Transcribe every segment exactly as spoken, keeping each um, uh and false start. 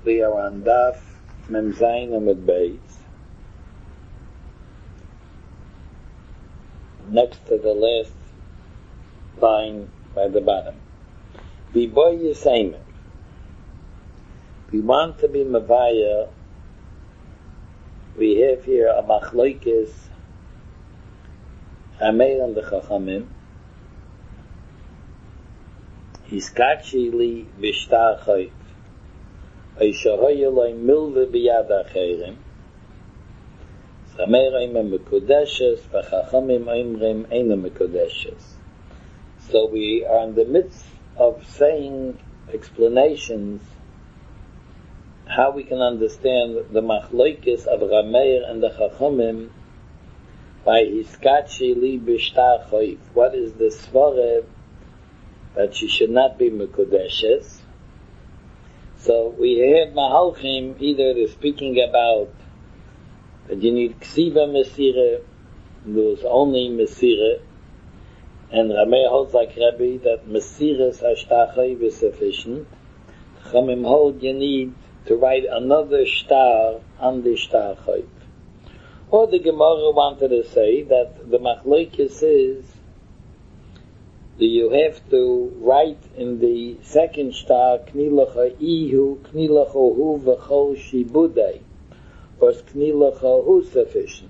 We are on Daf Mem Zayin Amud Beis, next to the last line by the bottom. Biboy Yisayim. We want to be Mavaya. We have here a Machlokes Ameir and the Chachamim. Hiskachi li b'shtar chayv. Aishahoy loy milve biyad acherim. Sameir oimem mekodeshes, v'chachamim oimrim eina mekodeshes. So we are in the midst of saying explanations how we can understand the machlokes of Rameir and the Chachamim by Hiskachi li b'shtar chayv. What is the svara that she should not be mekodeshes? So we have Mahalchim, either they're speaking about that you need Ksiva Mesira, there's only Mesira, and Rameh holds like Rabbi that Mesira's Ashtachai is sufficient. Chamim hold you need to write another star on the Shtachai. Or the Gemara wanted to say that the Machlokes is that you have to write in the second star Knilacha Ihu, Knilacha Hu V'chol Shibudei, or is Knilacha Hu sufficient?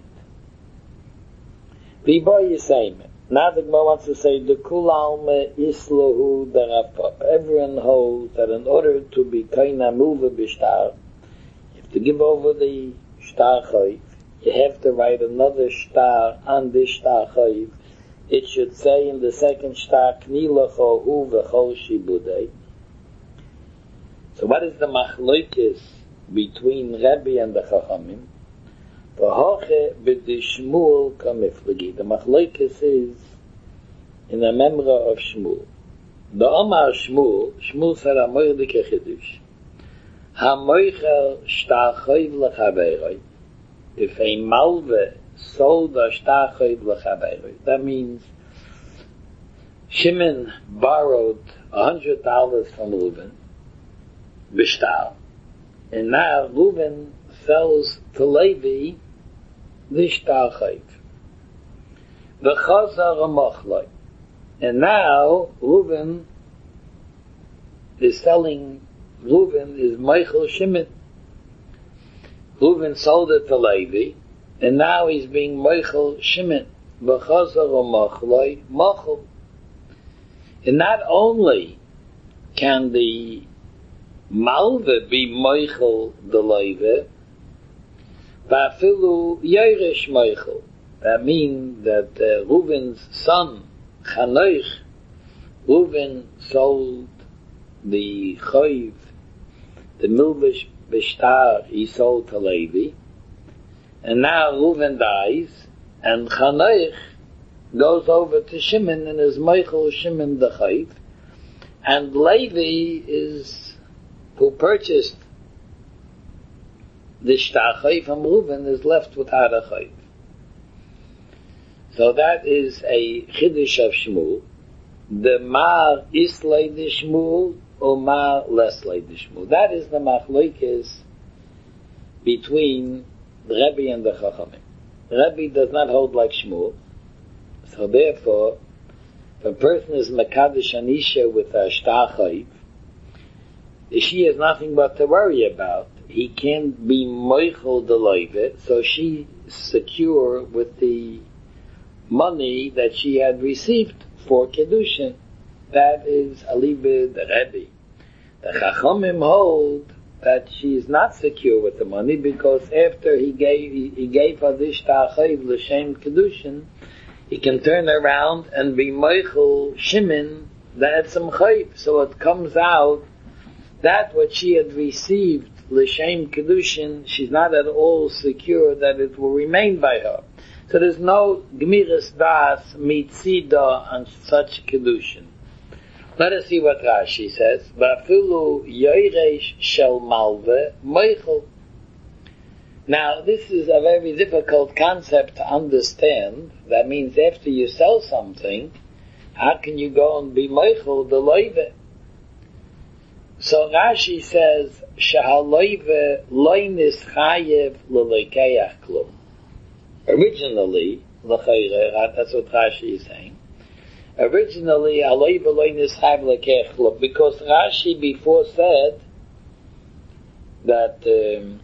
Biboy Yisayim. Now the Gemara wants to say the Kul Alma Islahu Darafop. Everyone holds that in order to be Kaina Muva B'shtar, you have to give over the Shtar Chayv. You have to write another star on this Shtar Chayv. It should say in the second shtar, Knilacha Hu V'chol Shibudei. So what is the machlokes between Rabbi and the Chachamim? V'hoche b'dishmul kamiflagi. The machlokes is in the memra of Shmuel. The Omar Shmuel, Shmuel said Amoir dike chidush. Hamoichel shtar chayv l'chaberoi. If a malve sold a shtar chayv l'chaberoi. That means Shimon borrowed a hundred dollars from Reuven, b'shtar, and now Reuven sells to Levi the shtar chayv. V'chazar ha'mochloi. And now Reuven is selling, Reuven is Michael Shimon. Reuven sold it to Levi, and now he's being Michael Shimon. V'chazar ha'mochloi, mochel. And not only can the malve be Michael the Levi, but afilu Yeresh Michael. That means that uh, Reuven's son, Chanoich, Reuven sold the Chayv, the Milvish B'shtar, he sold to Levi, and now Reuven dies, and Chanoich goes over to Shimon and is Michael Shimon the Chayv, and Levi is who purchased the Shtar Chayv from Reuven is left without a Chayv. So that is a Chiddush of Shmuel. The Mar is Leidi Shmuel or Mar less Leidi Shmuel. That is the machlokes between the Rebbe and the Chachamim. The Rebbe does not hold like Shmuel. So therefore, if a person is Mekadosh Anisha with a Shtar Chayv, she has nothing but to worry about. He can't be Moichel the Levi, so she's secure with the money that she had received for Kedushin. That is Alibid the Rebbe. The Chachamim hold that she is not secure with the money because after he gave he, he gave her this Shtar Chayv l'shem Kedushin, he can turn around and be Michael Shimon the Etzem Chayv. So it comes out that what she had received l'shem Kedushin, she's not at all secure that it will remain by her. So there's no Gemiras Das Mitzida on such Kedushin. Let us see what Rashi says. V'afilu yoresh shel malve moichel. Now, this is a very difficult concept to understand. That means after you sell something, how can you go and be moichel the loive? So Rashi says, Shahaloive loinis chayev l'lekeach klum. Originally, l'chayre, that's what Rashi is saying. Originally, Aloive loinis chayev l'lekeach klum, because Rashi before said that um,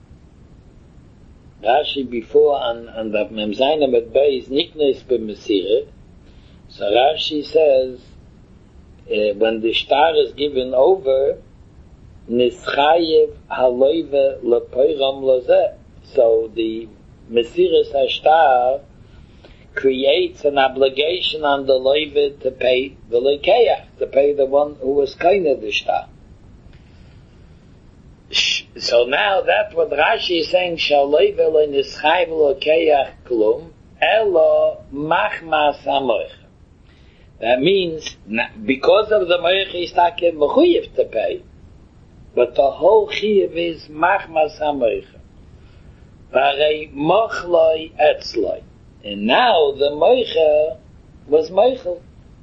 Rashi before on, on the Memzaina Med Beis Niknes b'Mesirah. So Rashi says, uh, when the star is given over, Nischayev haloive lepoiram lozeh. So the Mesiras HaShtar creates an obligation on the loive to pay the lekeach, to pay the one who was kind of the star. So now that's what Rashi is saying, Shaloive lo nischayev lekeach klum, elo machmas hamoich. That means, because of the moich he's taken mechuyev to pay, but the whole chiyuv is machmas hamoich. Varei mochloi etzloi. And now the moicha was moichel.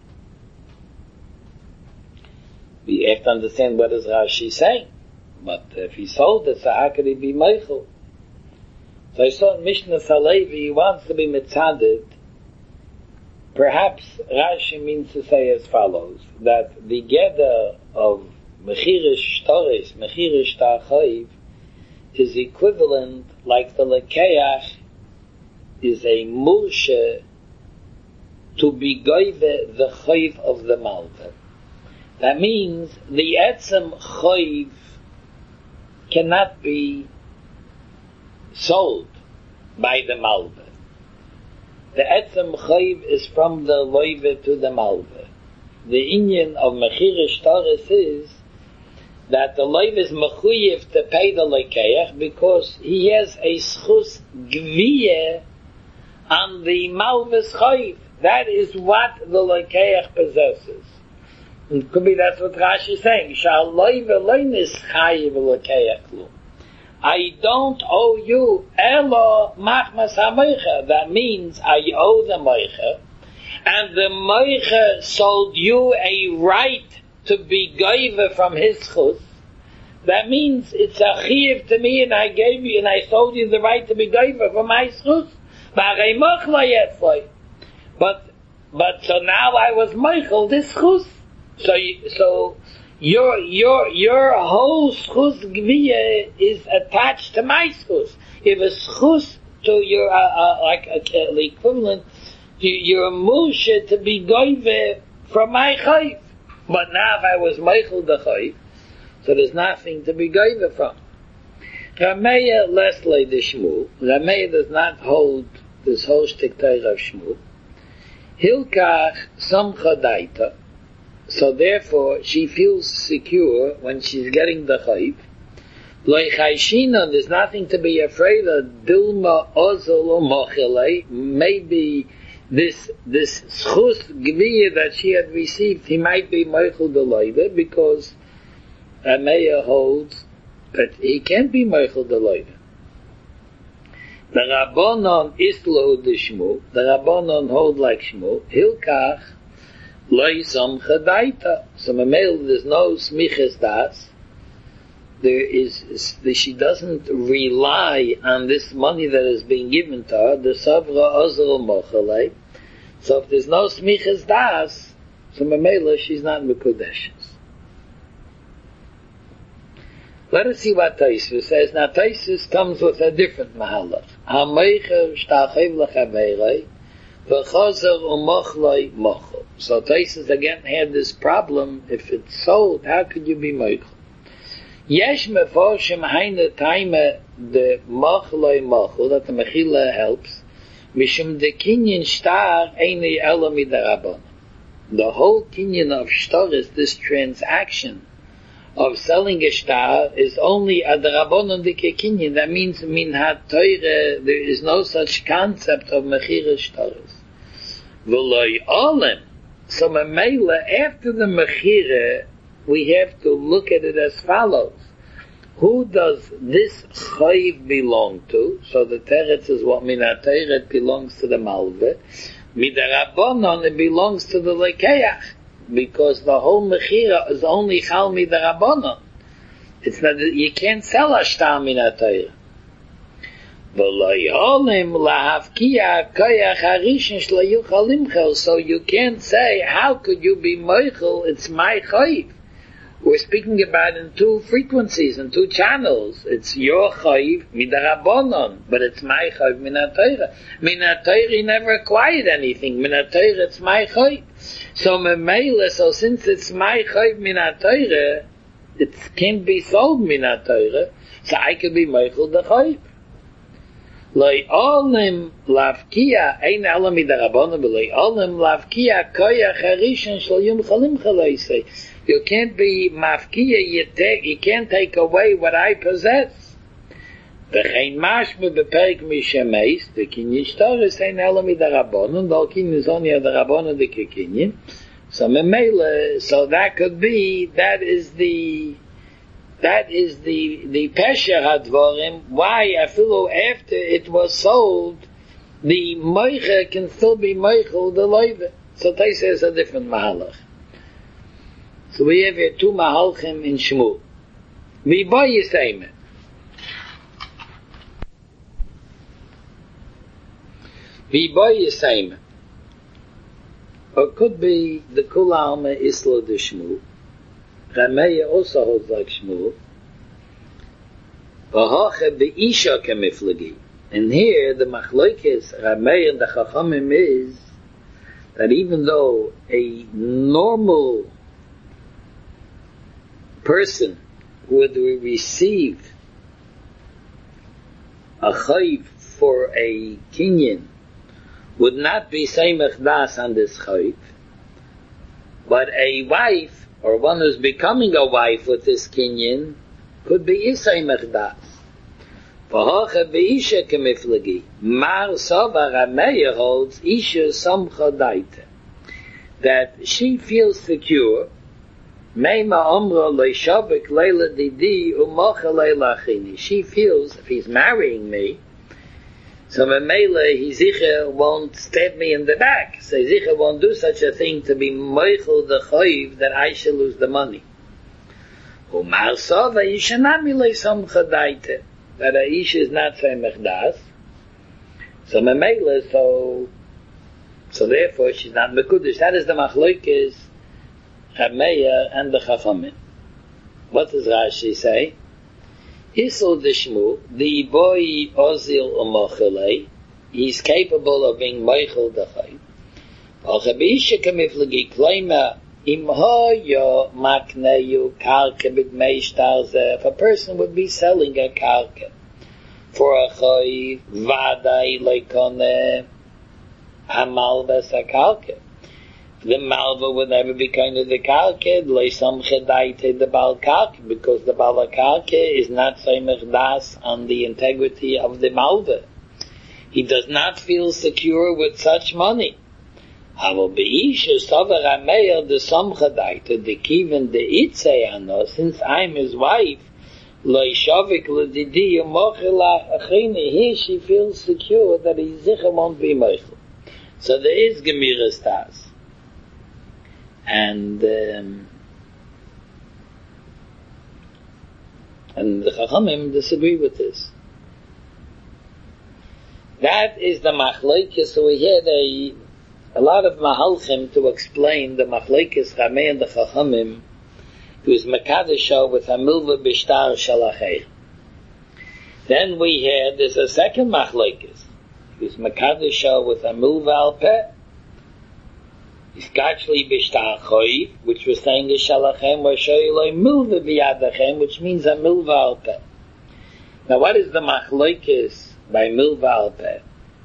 We have to understand what is Rashi saying. But if he sold it, so how could he be moichel? So I saw in Mishnah Salevi, he wants to be mitzaded. Perhaps Rashi means to say as follows, that the geder of Mechirish Shtoris, Mechirish Ta'chayiv, is equivalent, like the Lekeach is a Murshe to be goive the Chayiv of the Malva. That means the Etzem Chayiv cannot be sold by the Malva. The Etzem Chayiv is from the Loive to the Malva. The Inyan of Mechirish Shtoris is that the Loiv is mechuyev to pay the Lekeach because he has a schus gviyeh on the Malva's Chayiv. That is what the Lekeach possesses. And could be that's what Rashi is saying. Shal Loiv eloinis chayiv Lekeach klum. I don't owe you elo machmas hamoicha. That means I owe the moicha, and the moicha sold you a right to be goive from his chus. That means it's a chiyuv to me, and I gave you, and I sold you the right to be goive from my chus. But, but so now I was moichel this chus. So, you, so. Your your your whole schus gviyah is attached to my schus. If a schus to your uh, uh, like uh, the equivalent to your musha to be goive from my chayv. But now if I was meichel the chayv, so there's nothing to be goive from. Rameya Leslie the Shmuel. Rameya does not hold this whole shtik Torah of Shmuel. Hilkach samcha daita. So therefore, she feels secure when she's getting the chayv. Loi chayshina, there's nothing to be afraid of. Dilma ozol o mochele. Maybe this this schus gviyah that she had received, he might be mochel the loive, because Ameya holds that he can't be mochel the loive. The Rabbanon islo the Shmuel. The Rabbanon hold like Shmuel. Hilkach loisam chadaita. So Mamel, there's no smiches das. There is, she doesn't rely on this money that is being given to her. The savra ozol mochalei. So if there's no smiches das, so Mamela, she's not mekudeshes. Let us see what Taisus says. Now Taisus comes with a different mahalach. Ha-meicher shtachev l'chaveirei v'chozer u'mochloi mochel. So Taisus again had this problem. If it's sold, how could you be mochel? Yesh meforshim haine taime the mochloi mochel, that the mechila helps, mishum de kinyan shtar eine ela midarabon. The whole kinyan of shtar is this transaction of selling a shtar is only a drabonon de kinyan. That means min ha-toire, there is no such concept of mechira shtaris. V'loi olem. So memela, after the mechira, we have to look at it as follows. Who does this chayv belong to? So the teretz is what min ha-toire belongs to the malve. Midarabonon, it belongs to the lekeach. because the whole mechira is only chal midarabanan. It's not, you can't sell a shtar min ha-Torah. So you can't say, how could you be meichel? It's my chayv. We're speaking about in two frequencies, in two channels. It's your chayv midarabanan, but it's my chayv min ha-Torah. Min ha-Torah he never acquired anything. Min ha-Torah it's my chayv. So memela, so since it's my chayv min ha-Torah, it can't be sold min ha-Torah, so I could be meichel the chayv. Loi olim lavkia ein ela midarabanan, but loi olim lavkia koyach harishon shel yom chalim chalaisei. You can't be mafkia, you take, you can't take away what I possess. V'chein mashme beperik mishemeis, the kinyin shtaris ein ela midarabanan, the kinyin is only a darabanan the kinyin. So memela, so that could be, that is the, that is the, the pesher hadvorim, why afilu after it was sold, the moicha can still be moichel the loive. So they say it's a different mahalach. So we have here two mahalchim in Shmuel. Vi boy yisayim. Vi boy yisayim. Or could be the Kula Alma Isla de Shmuel. Rameya also holds like Shmuel. V'hoche be'isha kemiflagi. And here the machlokes Rameya and the Chachamim is that even though a normal person would receive a chayv for a kinyan would not be seimach das on this chayv, but a wife or one who's becoming a wife with this kinyan could be seimach das. V'hoche be'isha kemiflagi. Mar Savar Rameya holds isha samcha daita, that she feels secure. Meima omra leishavik leila didi umocha leila achini. She feels if he's marrying me, so Memela he zicha won't stab me in the back. So zicha won't do such a thing to be meichel the chayv that I shall lose the money. Umar sova yishanami leisamcha daita, that a ish is not seimach das. So Memela, so so therefore she's not mekudesh. That is the machlokes Rameya and the Chachamim. What does Rashi say? Isol de Shmuel, the boy ozil umochele, he's capable of being meichel the chayv. Alchabisha kamiflagi kleima imhoyo makneyu karke b'dmei shtarze. If a person would be selling a karke for a chayv, vadai leikone hamal b'sa karke, the malva would never be kind of the karke, leisam chedaite the bal karke, because the bal karke is not seimach das on the integrity of the malva. He does not feel secure with such money. Havel beisha savar ameir the sam chedaite the kiven the itzeano, since I'm his wife, leishavik ledidi mochela achini. Here she feels secure that his zicha won't be meichel. So there is gemiras das. And um, and the Chachamim disagree with this. That is the machlokes. So we had a a lot of mahalchim to explain the machlokes Rameh and the Chachamim. It was Makadesha with a milva b'shtar shalachei. Then we had there's a second machlokes. It was Makadesha with a milva al peh. Iskachli b'shtar choiv, which was saying a shalachem, or shoyloi milva b'yadachem, which means a milva al peh. Now what is the machlokes by milva al peh?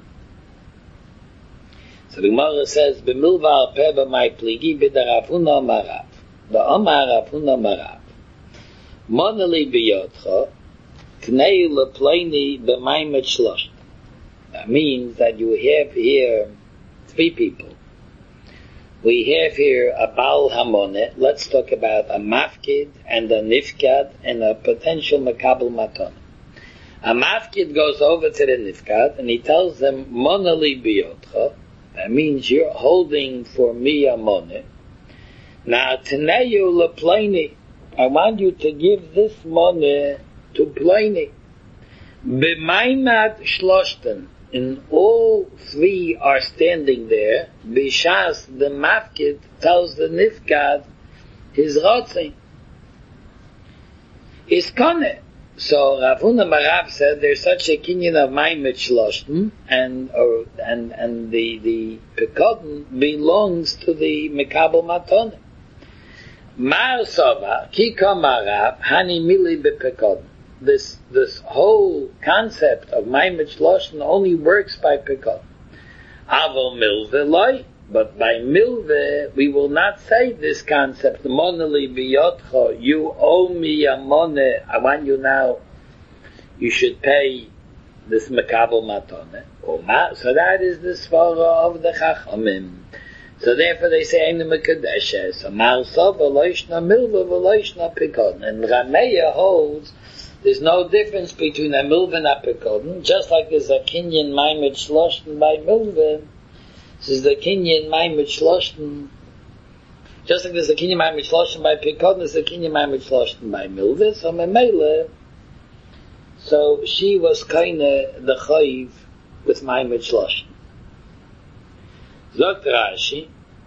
So the Gemara says, b'milva al peh b'may pligi b'darafuna marav. The Omar Rafuna marav. Monali b'yotcha, knei lepleini b'maymet shlosh. That means that you have here three people. We have here a Baal Hamoneh. Let's talk about a Mafkid and a Nifkad and a potential Makabel Maton. A Mafkid goes over to the Nifkad and he tells them, Monali biyotcha. That means you're holding for me a Moneh. Now, Teneyu lePliny, I want you to give this money to Pliny. B'maimad shloshten, and all three are standing there. B'shas, the mafkid tells the nifgad his rotzing. Is kone. So Rav Huna Marav said there's such a kinyan of maimed shloshten, and or and and the the pekodin belongs to the mekabel matone. Mar Sova, Kika Marav, Hani Mili Bepekod. This this whole concept of Maimed Shloshten only works by Pekod. Aval Milve Loi, but by Milve we will not say this concept. Moneli Biyotcho, you owe me a money, I want you now, you should pay this Mekabel Matone. So that is the svara of the Chachamim. So therefore they say Ein Mekadeshes. So Marsa v'loishna milva v'loishna pekodin. And Rameya holds there's no difference between a milva and a pekodin. Just like there's a kinyan maimed shloshten by milva, this is the kinyan maimed shloshten. Just like there's a kinyan maimed shloshten by pekodin, there's a kinyan maimed shloshten by milva. So Memele, so she was kinda the chayiv with maimed shloshten. Zogt Rashi,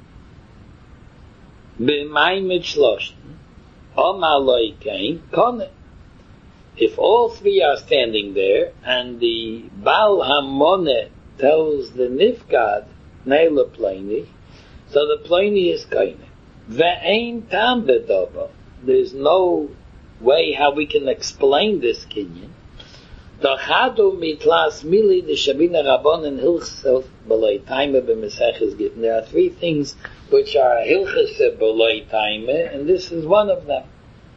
b'maimed shloshten, Omar loy kain, kone. If all three are standing there, and the Baal Hamone tells the Nifgad, Neila Pliny, so the Pliny is kain. Ve'ein tam bedova. There's no way how we can explain this kinyan. Dachadu mitlas mili the Shabina Rabban and Hilchas B'loi Taime b'Meseches Gittin. There are three things which are Hilchas B'loi Taime, and this is one of them.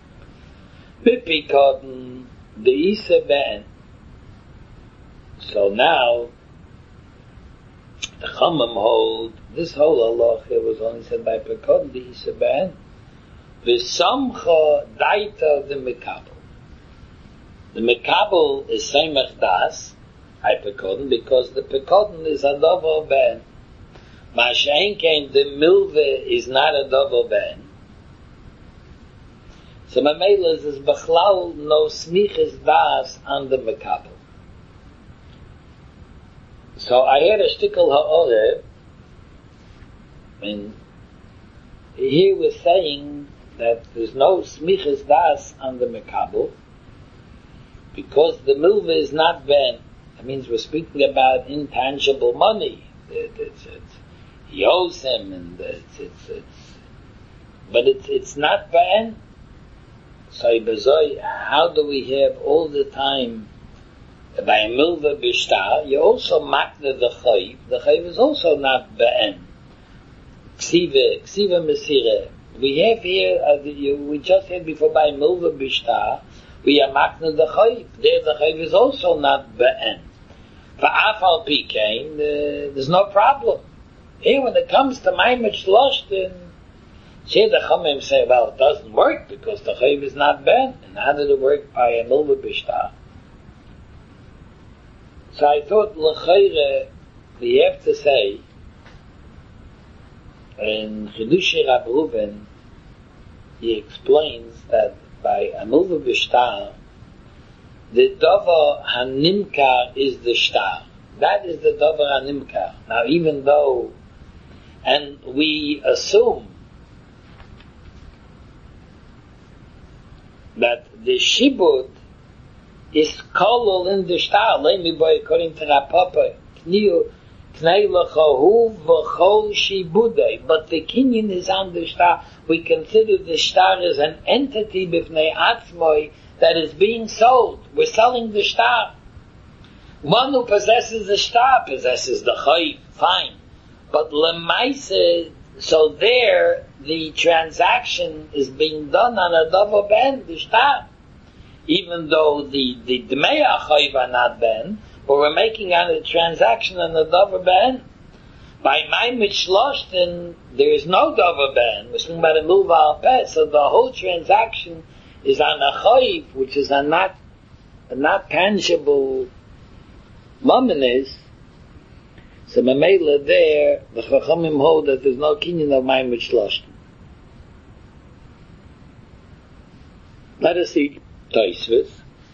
B'Pikodin the Isa Ben. So now the Chachamim hold this whole halacha was only said by Pikodin the Isa Ben. V'Samcha Daita the Mekabel. The Mekabel is Seimach Das, I Pekodin, because the Pekodin is a Dovo Ben. Ma'ashein came, the Milve is not a Dovo Ben. So Mamela is Bechlal no Smiches Das on the Mekabel. So I had a shtickle ha'oreh, and here we're saying that there's no Smiches Das on the Mekabel, because the milva is not ben. That means we're speaking about intangible money. It, it's, it's, he owes him, and it's, it's, it's, but it's it's not ben. So how do we have all the time by a milva bishtar? You also makna the chayiv. The chayiv is also not ben. Ksiva, ksiva mesire. We have here, uh, the, we just had before by milva bishtar. We are makna the chayiv. There the chayiv is also not be'en. For afal pikein, there's no problem. Here when it comes to maimed shloshten, here the Chachamim say, well, it doesn't work because the chayiv is not be'en. And how did it work by a milva bishtar? So I thought, l'chayre, we have to say, in Chidushi Rab Reuven, he explains that by a milva b'shtar, the davar hanimkar is the shtar. That is the davar hanimkar. Now, even though, and we assume that the shibud is kolol in the shtar. Let me boy according to Rapapa, kniu knei lechahu v'chol shibudei. But the kinyan is on the shtar. We consider the shtar as an entity b'fnei atzmoi that is being sold. We're selling the shtar. One who possesses the shtar possesses the chayiv, fine. But lemaise, so there the transaction is being done on a davar ben, the shtar. Even though the the dmei chayiv are not ben, but we're making on a transaction on a davar ben. By maimed shloshten, there is no davar ben. We're speaking about a milva al peh, so the whole transaction is on a chayiv, which is a not a not tangible mominus. So Mamela there, the Chachamim hold that there's no kinyan of maimed shloshten. Let us see Tosfos.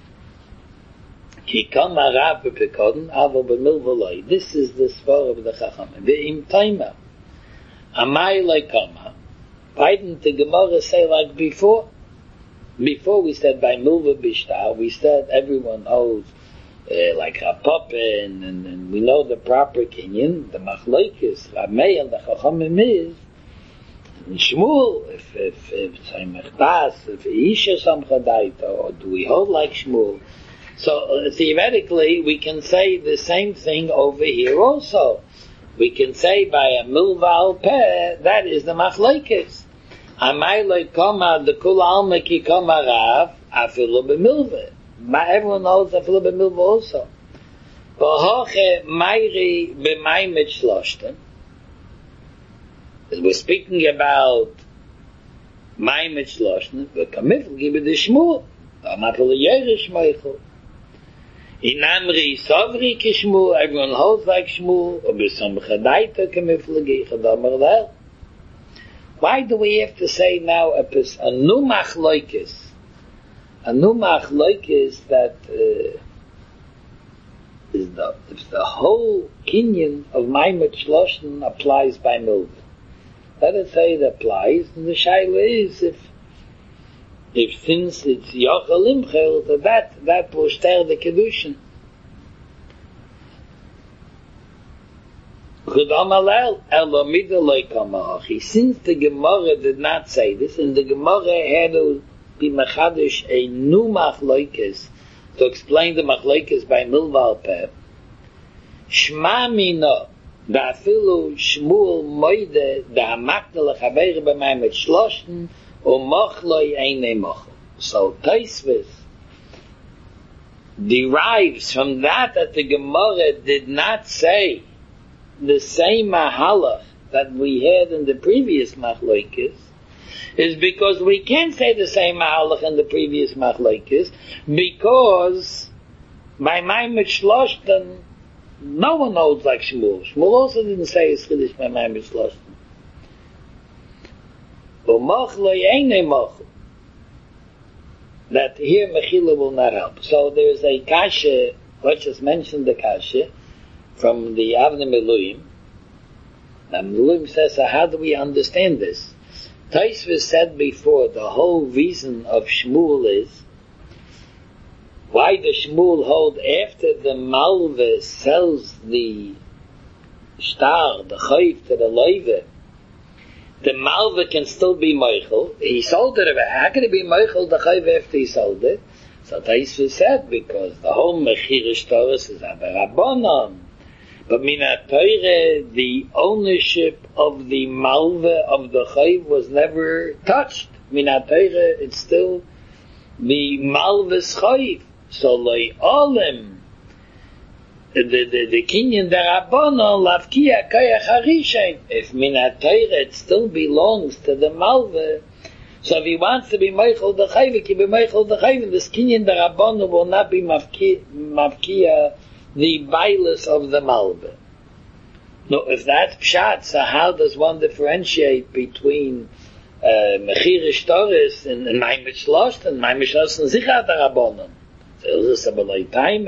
Ki kam arav b'pekodin, avo b'milva loy. This is the svar of the Chachamim. Ve'im taima. Amai loy kama. Why didn't the Gemara say like before? Before we said by milva b'shtar, we said everyone owes uh, like Rapapa, and, and, and we know the proper kinyan, the machlokes, Ramei and the Chachamim is, and Shmuel, if, if, if Tzemach Das, if Isha Samchadait, or do we hold like Shmuel? So uh, theoretically, we can say the same thing over here also. We can say by a milva al peh, that is the machlokes. Amai loy kama the kul alma ki kama rav afilu b'milva. Everyone knows afilu b'milva also. V'hoche mayri b'maymet shloshten. We're speaking about maymet shloshten. V'kamifl gibe de shmur. V'amafilu yeresh meichel. Inamri sovri ki shmur. Everyone holds like shmur. V'b'som chadaita kamifl gicha damar lel. Why do we have to say now a, a new machlokes? A new machlokes that uh, is the if the whole kinyan of Maimet Shloshten applies by milva. Let us say it applies, and the shaila is if if since it's Yochel Imchel, that that will stir the kedushin. Since the Gemara did not say this, and the Gemara had to be machadish a new machlokes to explain the machlokes by milva al peh, Shma mina da afilu Shmuel moide da hamakna lechaber b'maymet shloshten u'mochloi einei mochel. So Tosfos derives from that that the Gemara did not say the same mahalach that we had in the previous machlokes is because we can't say the same mahalach in the previous machlokes because by Maimet Shloshten no one knows like Shmuel. Shmuel also didn't say it's chiddush by Maimet Shloshten. U'mochloi einei mochel. That here mechila will not help. So there's a kasha, let's just mention the kasha from the Avnei Miluim. Now Miluim says, so how do we understand this? Tosfos said before, the whole reason of Shmuel is, why does Shmuel hold after the malve sells the shtar, the chayv to the loive, the malve can still be meichel. He sold it, how can it be meichel the chayv after he sold it? So Tosfos said, because the whole mechirish Torah is aberabbanan. But Minat Torah, the ownership of the malva of the chayv was never touched. Minat Torah, it's still the malva's chayv. So loi olim, the the the kinyan derabbanan lavkia kayach harishain. If Minat Torah, it still belongs to the malva. So if he wants to be meichel the chayv, he can be meichel the chayv. This kinyan derabbanan will not be mavkia. mavkia the bailus of the malva. No, if that's pshat, so how does one differentiate between mechirish Torah and Maimet Shloshten and Maimet Shloshten Zichar Darabonon? So is a belay time.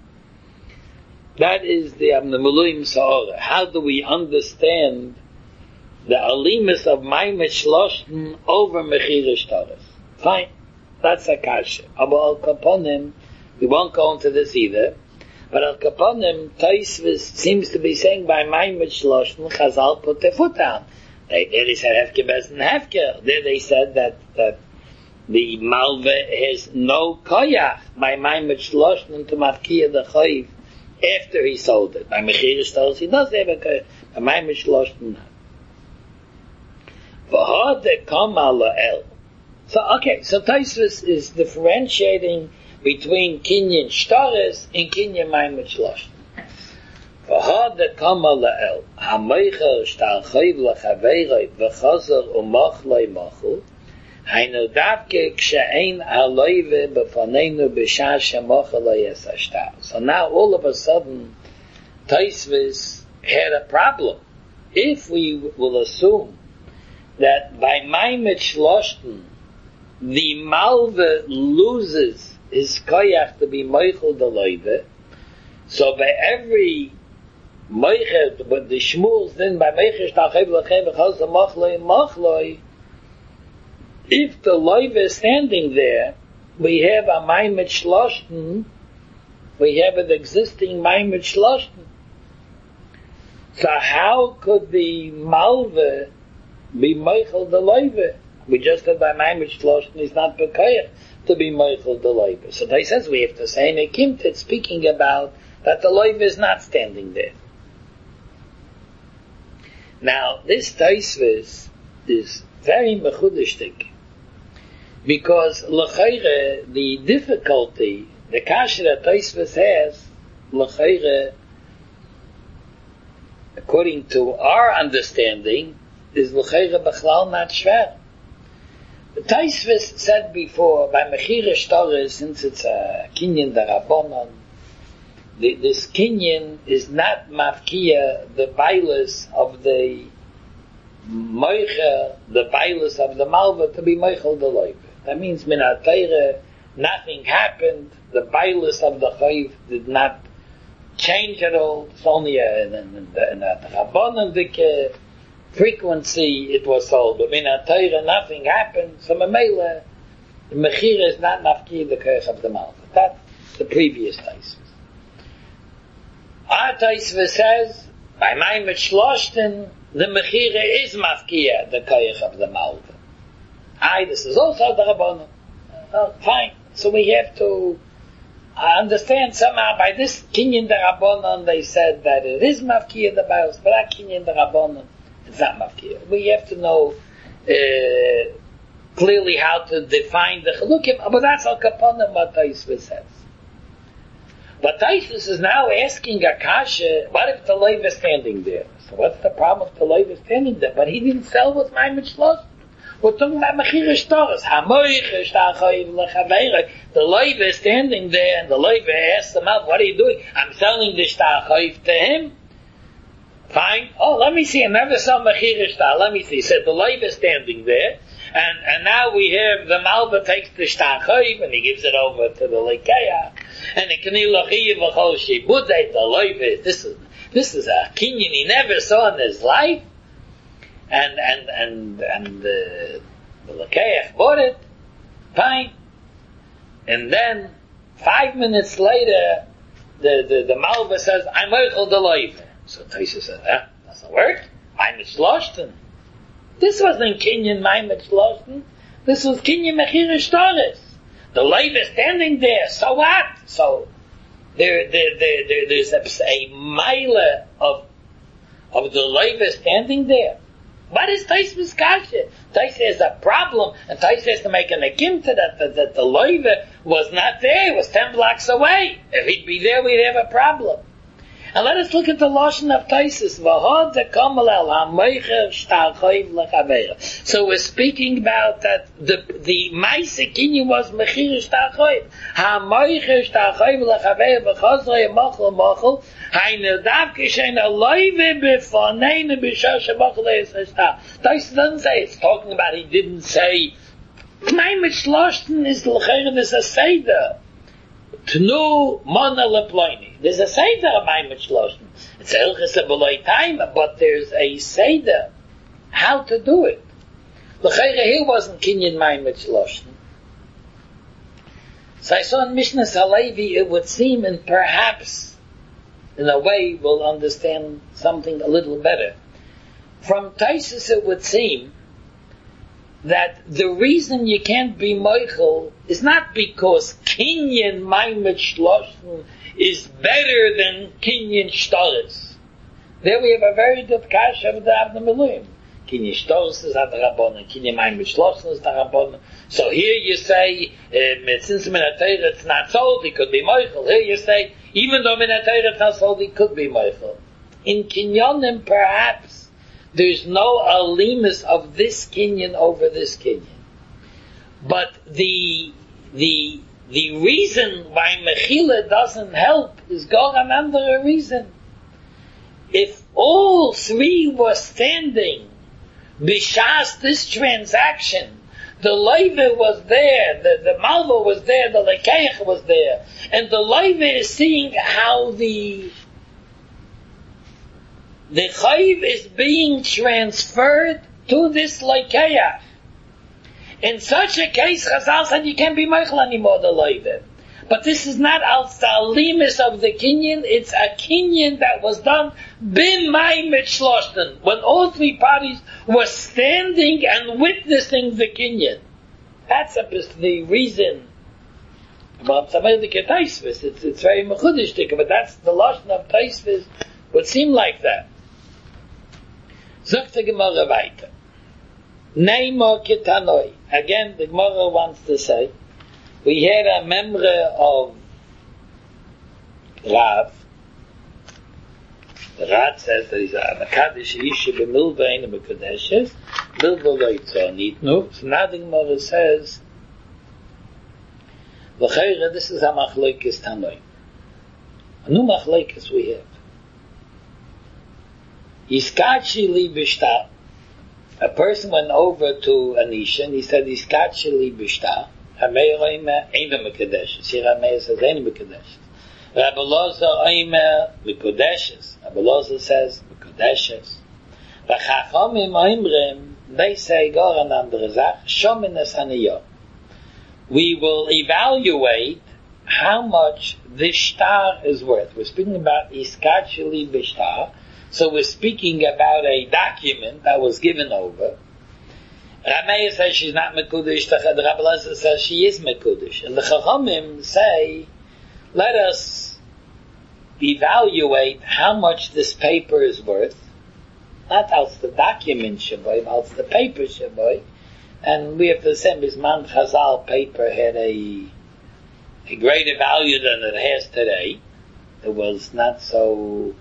That is the Avnei Miluim Sa'ora. How do we understand the alimus of Maimet Shloshten over mechirish Torah? Fine, that's a kasha. Aber al kaponim, we won't go into this either. But al kaponim, Tosfos seems to be saying by Maimet Shloshten, Chazal put their foot down. They, there they said hefker best than hefker. There they said that, that the malva has no koyach by Maimet Shloshten to mafkia the chayv after he sold it. By mechirish Torah he does have a koyach. By Maimet Shloshten not. V'hod kama la'el. So okay, so Tosfos is differentiating between kinyan shtaris and kinyan Maimet Shloshten. V'hod kama la'el hamoicher shtar chayv l'chaveiroi v'chazer u'mochloi mochel hainu davke k'she'ein haloive b'faneinu b'shah shemochel hayes hashtar. So now all of a sudden Tosfos had a problem. If we will assume that by Maimet Shloshten the Malva loses his koyach to be Meichel the Leiva, so by every Meichel, but the Shmuels then by Meichel Shtachayv Lachem B'chaz Machloi Machloi, if the Leiva is standing there, we have a Maimet Shloshten, we have an existing Maimet Shloshten. So how could the Malva be Meichel the Leiva? We just said by Maimet Shloshten is not B'koyach to be Meichel the Leiva. So they says we have to say in a Kimtet speaking about that the Leiva is not standing there. Now this Taisvis is very mechudishtik, because l'chayre, the difficulty, the kasha that Taisvis has, l'chayre, according to our understanding, is l'chayre b'chlal not shver. The Taisvis said before, by Mechira Shtaris, since it's a kinyan darabonon, this kinyan is not mafkia, the bailus of the moicha, the bailus of the malva, to be moichel the loiv. That means min ha'teire, nothing happened, the bailus of the chayv did not change at all. It's only a, in, in, in the rabbonon frequency it was sold, but min ha'teire, nothing happened, so memela, the mechira is not mafkia the koyach of the malva. That's the previous Taisvis. Our Taisvis says, by Maimet Shloshten, the Mechira is mafkia, the koyach of the malva. Aye, this is also the Rabbanon. Uh, fine. So we have to uh, understand somehow by this kinyan the Rabbanon, they said that it is mafkia the bios, but that kinyan the Rabbanon, it's not mafkia. We have to know uh, clearly how to define the chalukim, but that's al kaponim what Taisvis says. But Taisvis is now asking Akasha, what if the Leiv is standing there? So what's the problem if the Leiv is standing there? But he didn't sell with Maimet Shloshten. We're talking about Mechira Shtaris. HaMoich Shtachayv Lechaveira. The Leiv is standing there, and the Leiv asks him out, what are you doing? I'm selling the Shtachayv to him. Fine. Oh, let me see. I never saw Mechira Shtar. Let me see. He said the Leiv is standing there, and, and now we have the Malva takes the Shtachayv, and he gives it over to the Lekeach. And the Knilachiv V'chol Shibudei, the Leiv, this is, this is a kinyan he never saw in his life. And, and, and, and, uh, the Lekeach bought it. Fine. And then, five minutes later, the, the, the Malva says, I'm Eichel the Leiv. So Taisa says, ah, doesn't work. Maimet Shloshten. This wasn't kinyan Maimet Shloshten. This was kinyan Mechira Shtaris. The Leiv is standing there, so what? So, there, there, there, there there's a, a mile of, of the Leiv standing there. What is Taisvis kasha? Taisa has a problem, and Taisa has to make an akim to that, that, that the Leiv was not there, it was ten blocks away. If he'd be there, we'd have a problem. And let us look at the Lashon of Taisus. So we're speaking about that the the Maisa Kinyan was Mechira Shtachayv. HaMoicher Shtachayv Lechaveir B'chazrei Machal Machal Hainu Davke Sheina Leive B'faneinu B'shasha Machal Eisashta. Taisus doesn't say, it's talking about, he didn't say Maimet Shloshten is L'cheir, is a Seder. Tnu Mana Leploini. There's a Seder of Maimet Shloshten. It's Elchis B'loi Time, but there's a Seder. How to do it? L'cheira here wasn't Kinyan Maimet Shloshten. So I saw in Mishnah Halevi, it would seem, and perhaps, in a way, we'll understand something a little better. From Taisus it would seem that the reason you can't be Meichel is not because Kinyan Maimet Shloshten is better than Kinyan Shtaris. There we have a very good kasha of the Avnei Miluim. Kinyan Shtaris is at the Rabbanon, Kinyan Maimet Shloshten is the Rabbanon. So here you say, uh, since Minatayr it's not sold, it could be Meichel. Here you say, even though Minatayr it's not sold, it could be Meichel. In Kinyanim, perhaps, there's no alimus of this Kinyan over this Kinyan. But the, the, the reason why Mechila doesn't help is going under a reason. If all three were standing, b'shas this transaction, the Leiva was there, the, the Malva was there, the Lekeich was there, and the Leiva is seeing how the the Chayiv is being transferred to this Lekeich. In such a case, Chazal said you can't be Meichel anymore, the Leiva. But this is not al salimis of the kinyan, it's a kinyan that was done b'may mitshloshten, when all three parties were standing and witnessing the kinyan. That's a, the reason about Samedik Taisvis. It's, it's very mechudish, but that's the lashon of Taisvis would seem like that. Zok the Gemara weiter. Neimo ketanoi. Again, the Gemara wants to say, we had a member of Rav. The Rav says that he's a Mekadesh Yishe b'milva ein Mekadeshes. Milva lo yitzah nitnu. So now the Gemara says, L'chayra, this is a machlokes tanoi. A new machlokes we have. Yiskachi li b'shtar. A person went over to Anisha and he said, Yiskachi li b'shtar. Hameir oimer eina mekadeshes. Here Hameir says eina mekadeshes. Rabbi Loza oimer mekadeshes. Rabbi Loza says mekadeshes. V'chachomim oimrim, they say gar an andere Zach, shomin es haniyah. We will evaluate how much this shtar is worth. We're speaking about iskachili b'shtar, so we're speaking about a document that was given over. Rameya says she's not Mekudish, the Rabbi Lezer says she is Mekudish. And the Chachamim say, let us evaluate how much this paper is worth. Not else the document shaboy, else the paper shaboy. And we have to say, Bisman Chazal paper had a, a greater value than it has today. It was not so,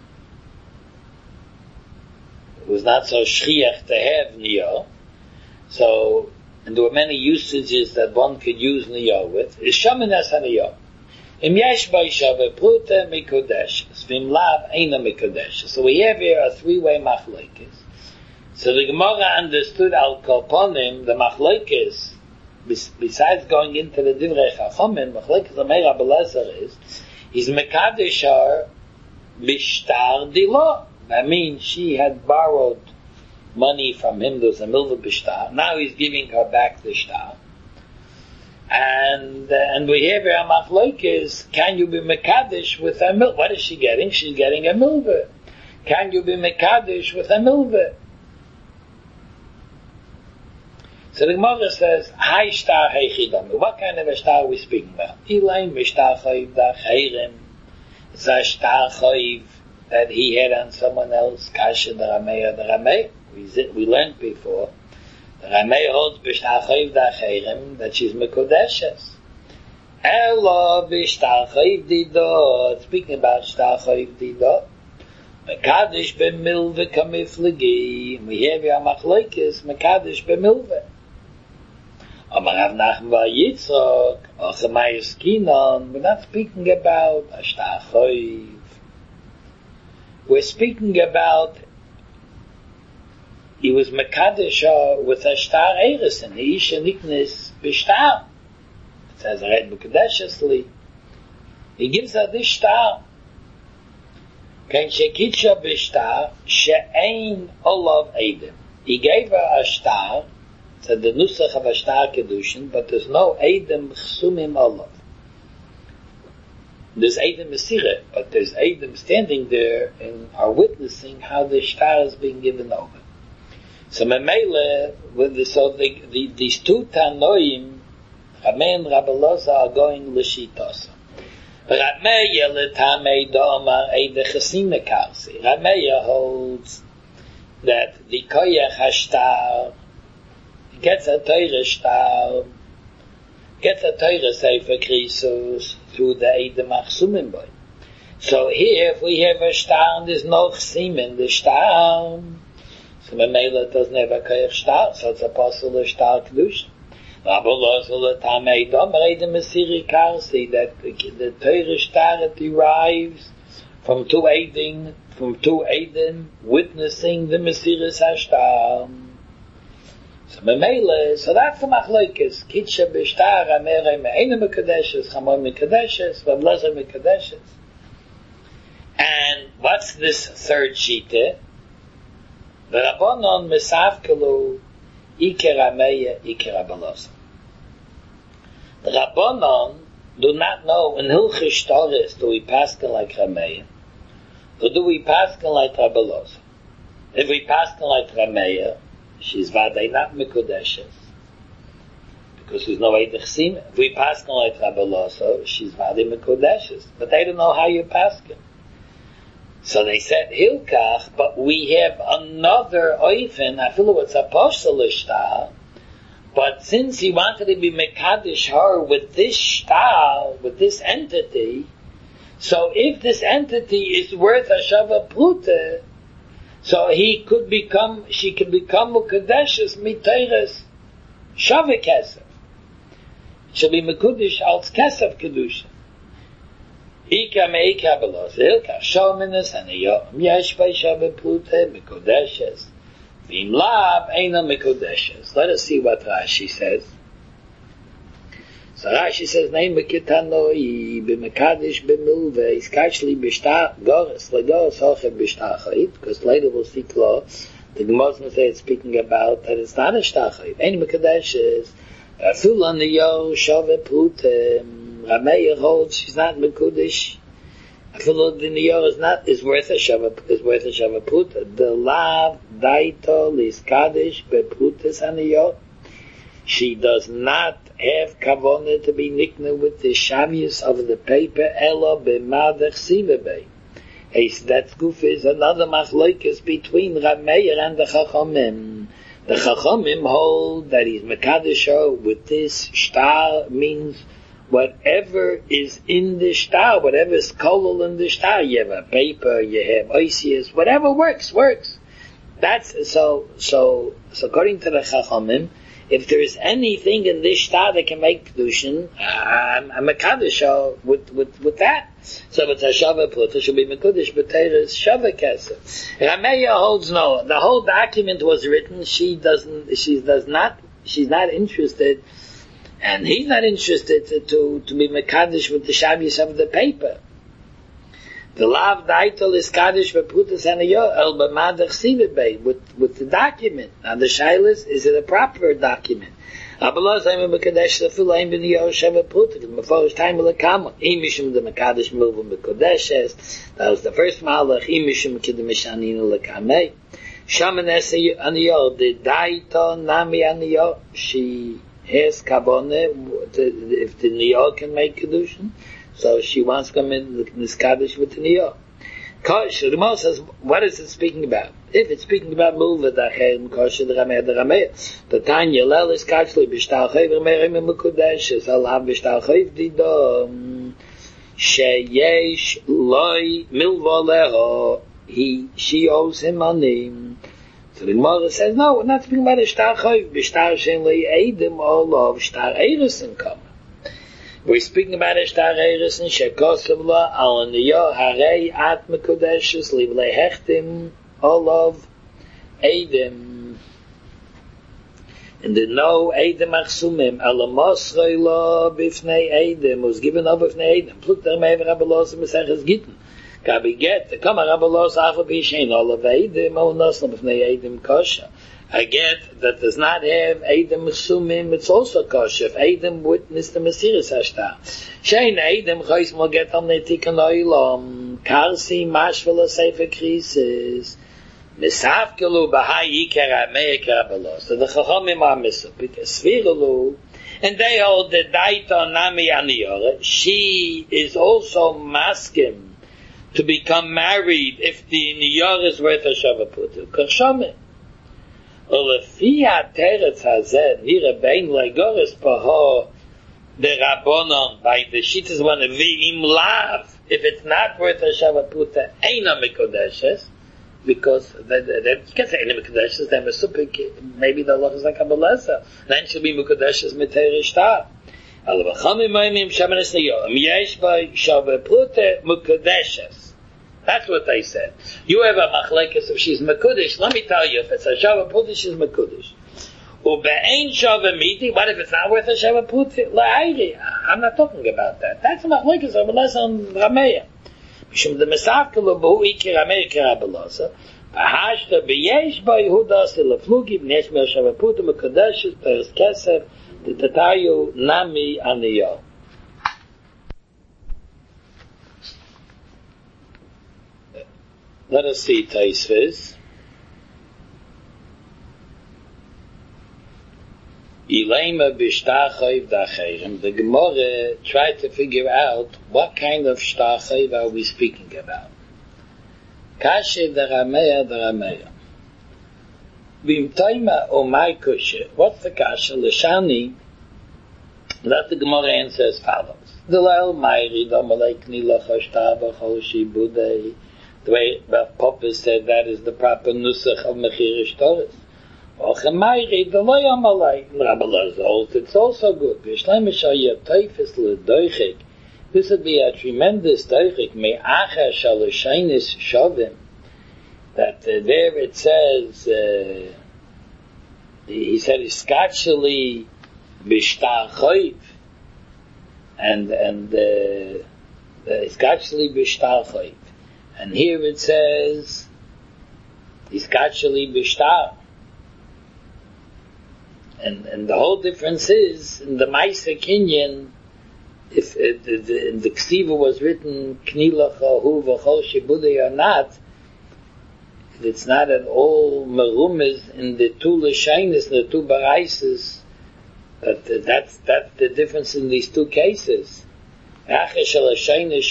it was not so shchiach to have niyah. So, and there were many usages that one could use niyah with. Is shamin es haniyah. Im yesh b'isha v'pruta mikodesh. V'im lav eina mikodesh. So we have here a three-way machlokes. So the Gemara understood al kolponim, the machlokes, besides going into the divrei chachamim, machlokes Amei Rabbi Lezer is, is mekadeshar b'shtar dilo. That means she had borrowed money from him, there was a milva b'shtar. Now he's giving her back the shtar. And, uh, and we have here a machlokes, can you be mekadesh with a milva? What is she getting? She's getting a milva. Can you be mekadesh with a milva? So the Gemara says, Hai shtar heichidam. What kind of a shtar are we speaking about? Ilaim b'shtar chayiv da chayrim. It's a shtar chayiv that he had on someone else, kasha the Rameya the Rameya. We, we learned before, the Rameya holds b'shtar chayiv da chayrim, that she's mekodeshes. Elo b'shtar chayiv didot. Speaking about shtar chayiv didot, mekadesh b'milve kamiflegi. We have your machlokes, mekadesh b'milve. Amar Rav Nachman bar Yitzchok, Ochamayis Kinon. We're not speaking about a shtar chayiv. We're speaking about he was mekadesh with a shtar erison. He isha niknes b'shtar. It says red mekadeshesli. He gives her this shtar. Ken shekitsha b'shtar she'ein olav edim. He gave her a shtar. It's a the nusach of a shtar kedushin, but there's no edim chsumim olav. There's edim mesirah, but there's edim standing there and are witnessing how the shtar is being given over. So Memele, so the, the, these two Tanoim, Rameh and Rabbi Loza, are going l'shitosa. Rameya l'tamei do'omar eide chesina karsi. Rameya holds that the koyach hashtar gets a teure shtar, gets a teure sefer krisus through the eide machsumim boy. So here, if we have a shtar and there's no chsim in the shtar, so Memele doesn't have a koyach shtar, so it's a possible shtar kedusha. Rabbi Loza l'tamei do'omar eide mesiri karsi, that the, the teure shtar derives from two eiding, from two eidin witnessing the mesiris hashtar. So Memele, so that's the machlokes. Kitcha b'shtar amere me'ena mekadeshes, chamor mekadeshes, v'ablazer mekadeshes. And what's this third shita? The Rabbanon mesavkelu iker ameya, iker abalosa. The Rabbanon do not know in Hilchos Taurus do we paskin like Rameya, or do we paskin like Rabalosa? If we paskin like Rameya, she's vaday not Mekudeshes, because there's no Eidich Sima. If we paskin like Rabalosa, she's vaday Mekudeshes, but they don't know how you paskin. So they said Hilkach, but we have another oifen. I feel it's a postal shtar, but since he wanted to be mekadosh her with this shtar, with this entity, so if this entity is worth a shava prute, so he could become, she could become mekadeshes miteres shava kesef. She'll be mekudesh als kesef kedusha. Ika meika belos, ilka shomenes and yom yesh by shava prute mekodeshes. Vim lab eina mekodeshes. Let us see what Rashi says. So Rashi says, Nein mekitanoi b'mekadish b'milve iskachli b'shtar goris legoris hoche b'shtar chayit, because later we'll see clear the Gemara will say it's speaking about that it's not a shtar chayit. Eina mekodeshes. Aful on the yo shava prute. Rameya holds she's not mekudesh. I feel the niyor is not is worth a shava is worth a shava put. The lav daito is kaddish beprutas aniyor. She does not have kavona to be nicknamed with the shavius of the paper elo b'madach sivebei. Hey, that goof is another machlokes between Rameya and the Chachamim. The Chachamim hold that he's mekadosh with this shtar means whatever is in the shtar, whatever is kolol in the shtar, you have a paper, you have oisius, whatever works, works. That's, so, so, so according to the Chachamim, if there is anything in this shtar that can make kedushin, I'm, I'm a kaddish with, with, with that. So if it's a shava put, it should be mekudesh b'teres shava kesef. Rameya holds no, the whole document was written, she doesn't, she does not, she's not interested. And he's not interested to, to, to be mekadosh with the shabbos of the paper. The lav daitel is kaddish for prutas and el b'madach sivibay with with the document. Now the shailas, is it a proper document? Abalos I'm a mekadesh lefilu I'm b'ni yoshev prutas. The meforish time lekama. Imishim the mekadesh movum b'kodeshes. That was the first malach. Imishim kidmishaninu lekamei. Shamanese aniyo the daito nami aniyo. She has kabone if the niyo can make kedushin, so she wants to come in this kaddish with the niyo. Kosher, the Gemara says, what is it speaking about? If it's speaking about mulva dachem kosher the rameh the rameh, the tanya lel is kachli b'shtar chayv ramerim mekudesh alav b'shtar chayv didom sheyesh loy milva leho he she owes him money. So the Gemara says, no, we're not speaking about a shtar chayv, b'shtar shen le'i eidim olav shtar eirisen come. We're speaking about a shtar eirisen shekosav la al niyo harei at mekudeshes liv lehechtim olav eidim. And the no eidim achsumim ala mosrei la bifnei eidim was given over bifnei eidim. Pluk der mever abelos meseches gitten. Kabi get the come Rabbalos Afa Bishain all of Eidim O Noslam B'fnei Eidim Kosher. I get that does not have Eidim Sumim, it's also kosher. If Eidim witness the Mesiris Hashtar. Shein Eidim Chayis Mo get Am Netikan Oilom Karsi Mashvela Sefer Krisis Misavkelu Bahai Iker Amei Iker Rabbalos. So the Chachamim are Misupik Svirulu, and they hold the Daita Nami Aniyore. She is also maskim to become married if the niyar is worth a shavaputu. Kashame. Olefia teretz hazeh nira bein legoris paho the rabbonon by the shittas one v'im lav. If it's not worth a shavaputa, eina mekodeshes, because they, they, they, you can't say eina mekodeshes. They're mesupik. Maybe the law is like a beleza. Then she'll be mekodeshes mitei shtar. Al v'chamim ma'imim shamanes niyom yesh by shavaputa mekodeshes. That's what they said. You have a machlekes if she's mekudesh. Let me tell you, if it's a shava pudish, she's mekudesh. Ube'ein shava miti, what if it's not worth a shava puti? La'ayri, I'm not talking about that. That's a machlokes of Rabbelosa and Rameya. Mishum the Mesavkelu b'hu iki Rameya ki Rabbelosa, v'hashta b'yesh ba Yehuda silaflugi b'nesh mel shava puti m'kodeshes peres kesef t'tatayu nami aniyo. Let us see Taisviz. Ilema b'shtachayv dachayim. The Gemara tried to figure out what kind of shtachayv are we speaking about. Kashe d'rameya d'rameya. V'imtayma omay kushe. What's the kashe? L'shani. Let the Gemara answer as follows. D'lael mayri d'omalei knilach hashtav v'choshi budei. The way Rav Popper said that is the proper nusach of Mechirish Torah. Ochemayri, the loy amalai, Rabbelosa holds it's also good. V'shleimishayah teifes l'doichik. This would be a tremendous doichik. Me'acha shalashainis shavim. That uh, there it says, uh, he said, iskacheli b'shtar choiv. And, and, uh, iskacheli b'shtar choiv. And here it says, iskacheli b'shtar. And, and the whole difference is, in the Maisa Kinyan, if uh, the, the, the Ksiva was written, knilach hu v'chol shibudei or not, it's not at all merumiz in the two l'shainis, the two baraises, but uh, that's, that's the difference in these two cases. They say they're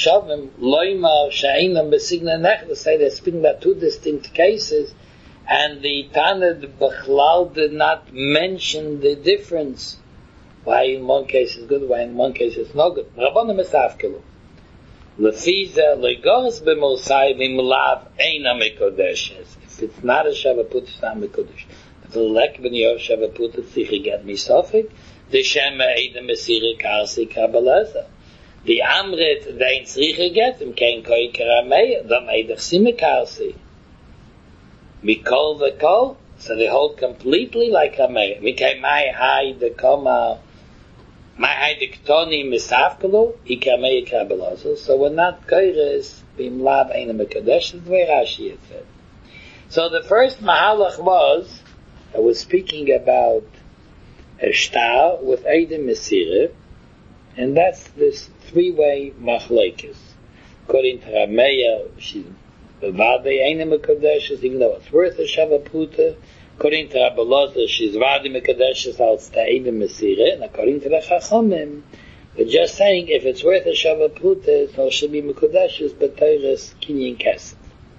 speaking about two distinct cases, and the Tanad Bechlal did not mention the difference. Why in one case is good, why in one case is not good. Rabbanim Mesavkelu. Lefiza legos b'mosai v'imlav eina mekodeshes. If it's not a Shavaput, it's not mekodesh. If the lek b'niyov Shavaput, it's sichi get misofik. The shema eida mesiri karsi kabbaleza. The Amrit, the Ein Tzriche get, im kein koi karamei, the Meidach Simekarsi. Mikol v'kol, so they hold completely like Ramei. Mikay mai hai de koma, mai hai de ktoni misavkelu, ikamei kabbalosa. So we're not koires, bim lav eina mekadesh, the way Rashi had said. So the first mahalach was, I was speaking about a shtar with Eidem Mesireh, and that's this three-way machlokes. According to Rameya, she's Vade Eina Mekadeshes, even though it's worth a Shavaputa. According to Rabbelosa, she's Vade Mekadeshes als Ta'edim Mesireh. And according to the Chachamim, they're just saying if it's worth a Shavaputa, it all should be Mekadeshes, but Teres Kinyan Kesef.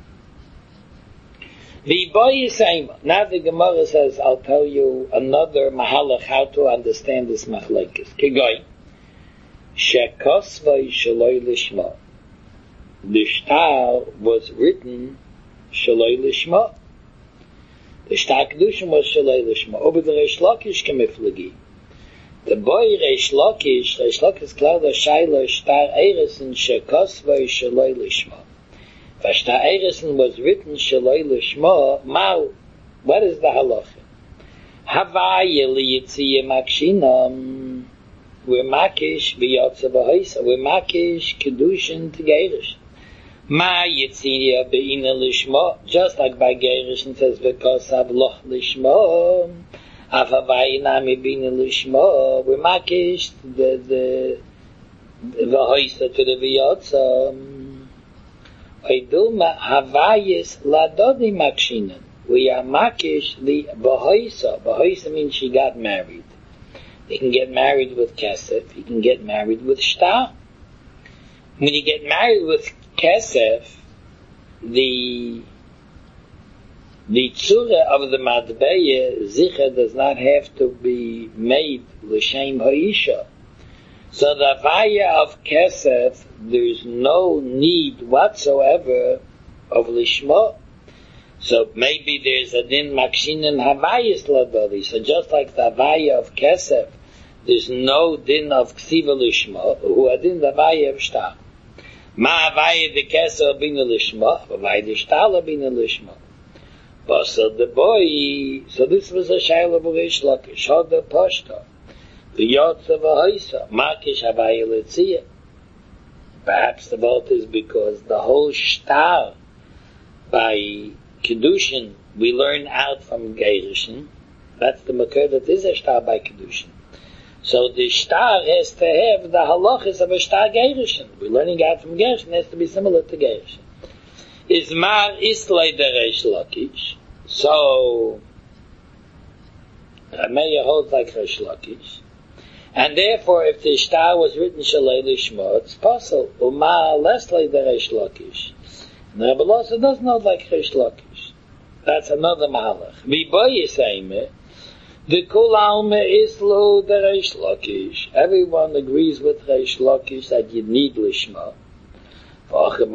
The boy is saying, now the Gemara says, I'll tell you another mahalach how to understand this machlokes. Kigoi. Shekosvay shaloi lishma. The shtar was written shaloi lishma. The shtar kedushin was shaloi lishma. Over the Reish Lakish kemiflagi. The boy Reish Lakish, Reish Lakish klar the shayla shtar eiresen shekosvay shaloi lishma. The shtar eiresen was written shaloi lishma. Mau, what is the halacha? Havaya liyitziyah makshinam. We're makish b'yotza b'hoisa. We're makish kedushin to geirish. Ma yitziyah be'ina lishma. Just like by geirish it says v'kosav loch lishma. Afavai nami be'ina lishma. We're makish the the v'hoisa to the v'yotza. Oiduma havayis ladodi makshinan. We are makish the b'hoisa. B'hoisa means she got married. You can get married with kesef. You can get married with shtar. When you get married with kesef, the the tzura of the matbeya zicha does not have to be made l'shem ha'isha. So the vaya of kesef, there's no need whatsoever of lishma. So maybe there's a din makshin and havayis ladodi. So just like the havaya of kesef, there's no din of ksiva lishma, who a din the havaya of shtar. Ma havaya de kesef bina lishma, havaya de shtar bina lishma. Basel the boy. So this was a Shaila Burish Lakish, Hoda Pashta, the Yotza Vahaisa, Makish Havaya Letzia. Perhaps the vote is because the whole shtar by Kedushin we learn out from Geirushin. That's the makar that is a shtar by Kedushin. So the shtar has to have the halachas of a shtar Geirushin. We're learning out from Geirushin, it has to be similar to Geirushin. Ismar Islay Deresh Lakish. So Rameya holds like Resh Lakish. And therefore, if the shtar was written Shalei Lishma, it's possible. Umar Leslay Deresh Lakish. And Rabbi Losa doesn't hold like Resh Lakish. That's another mahalach. Viboy Yisayme, the Kul Alma Islo Deresh Lakish. Everyone agrees with Resh Lakish that you need Lishma. Another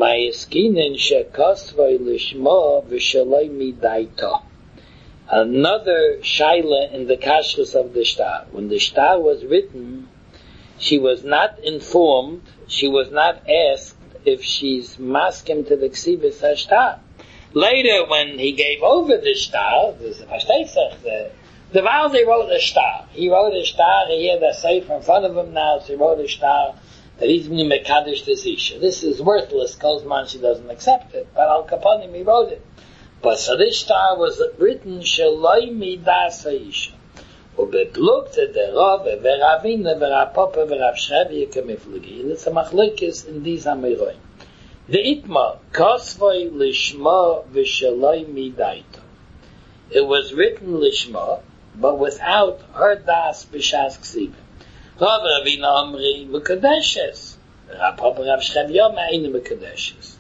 shaila in the kashrus of the shtar. When the shtar was written, she was not informed, she was not asked if she's maskim to the ksibis hashtar. Later, when he gave over the shtar, the the Valdi wrote a shtar. He wrote a shtar, he had a sefer in front of him now, so he wrote a shtar that he's going to mekadosh this isha. This is worthless, Kozman, she doesn't accept it, but Al Kaponim, he wrote it. But so this shtar was written, Shaloi midas ha'isha. Ubeplukte de Rav, ve'ravina, ve'rapopa, ve'rav Shrebi, kemiflugi. It's a machlokes in these amiroim. The itma, kosvoi lishma, v'shaloi midaito. It was written lishma, but without her das b'shas ksibim. Rav Ravina Amri Mekadeshes. Rav Papa Rav Shrebi Me'ein Mekadeshes.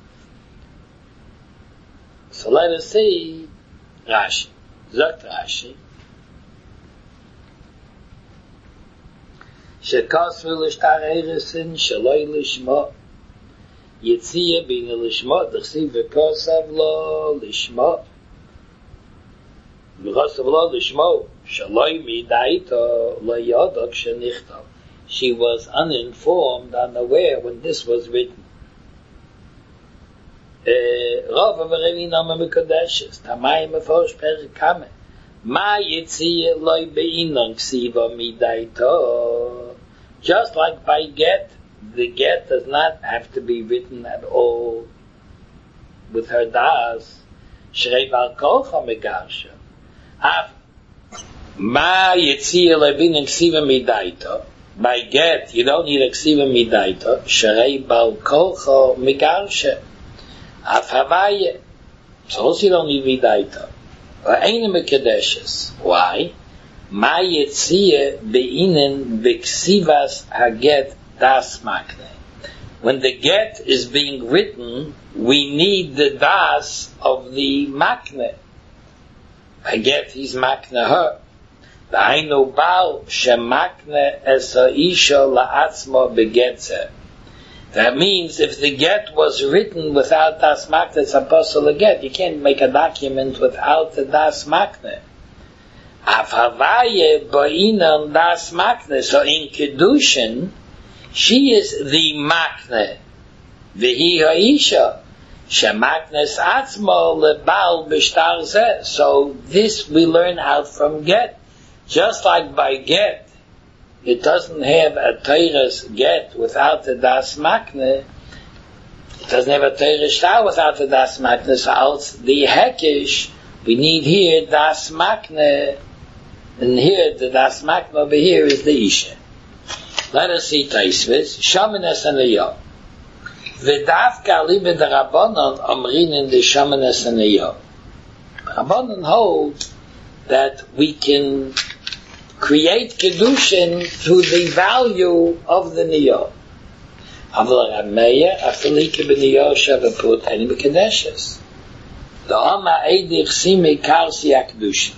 So let us see Rashi. Zogt Rashi. Shekosvu l'shtar eresin shaloi lishma. Yitziyah bina lishma. D'chsiv v'kosav lo lishma. V'kosav lo lishma. Shaloi midaito lo yodok shenichtav. She was uninformed, unaware when this was written. Rav Avarevina Mekadeshes, Tamay Mefosh Perikame, Ma Yitziyah Loi Beinon Ksiva Midaito. Just like by get, the get does not have to be written at all with her das. Shrei Val Kolcha Megarsha. Ma Yitziyah Loi Beinon Ksiva Midaito. By get, you don't need a ksiva midaito. Sharei bal kolcho migarshe. Af havaye. So also you don't need midaito. But ain't mekadeshes. Why? Ma yetziyah beinen beksivas haget das makne. When the get is being written, we need the das of the makne. By get, he's makne her. That means if the get was written without das makne, it's a possible get. You can't make a document without the das makne. das makne. So in Kedushin, she is the makne. V'hi ha'isha. Shemaknes atzmo lebal b'shtar zeh. So this we learn out from get. Just like by get, it doesn't have a Torah's get without the das makne. It doesn't have a Torah's shtar without the das makne. So als the hekish, we need here das makne, and here the das makne over here is the isha. Let us see Taisvis. Shamanes and Liyah. V'davka libe the Rabbanon omrin in the Shamanes and Liyah. Rabbanon hold that we can create Kedushin through the value of the Niyah. Aval Rameya, Afalike b'Niyah Shavaput, and Mekadeshes. The Oma Eidich Sime Karsi HaKedushin.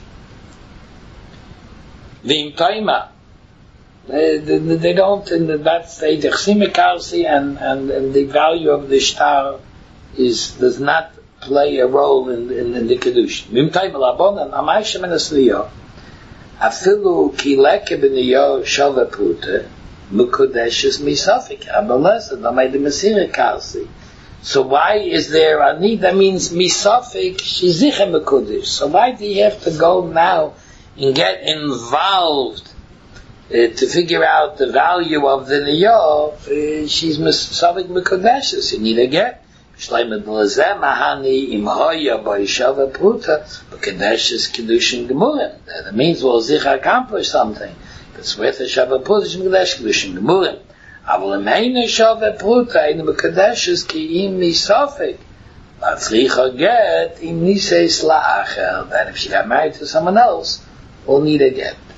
V'im Toima, they, they, they don't, in the, that's the Eidich Sime Karsi, and, and, and the value of the Shtar is, does not play a role in, in, in the Kedushin. V'im Toima Labonan, Amay Shemen Esliyah, Afilu kileke b'Niyah shavapute mukudeshes misafik abalesa damay de mesira kalsi. So why is there a need? That means misafik shizichem mekudesh. So why do you have to go now and get involved uh, to figure out the value of the niyah? Uh, she's misafik mekudesh. You need to get shleimet l'zeh mahani imhoya ba'ishava pruta mekudesh kedushin gemurim. That means we'll zich accomplish something. It's with a shava pruta mekudesh kedushin gemurim. אבל אם שווה פרוטה, אין מקדשת כי אם מסופק, מצריכה get אם ניסס לאחר, that if she got married to someone else, will need a get.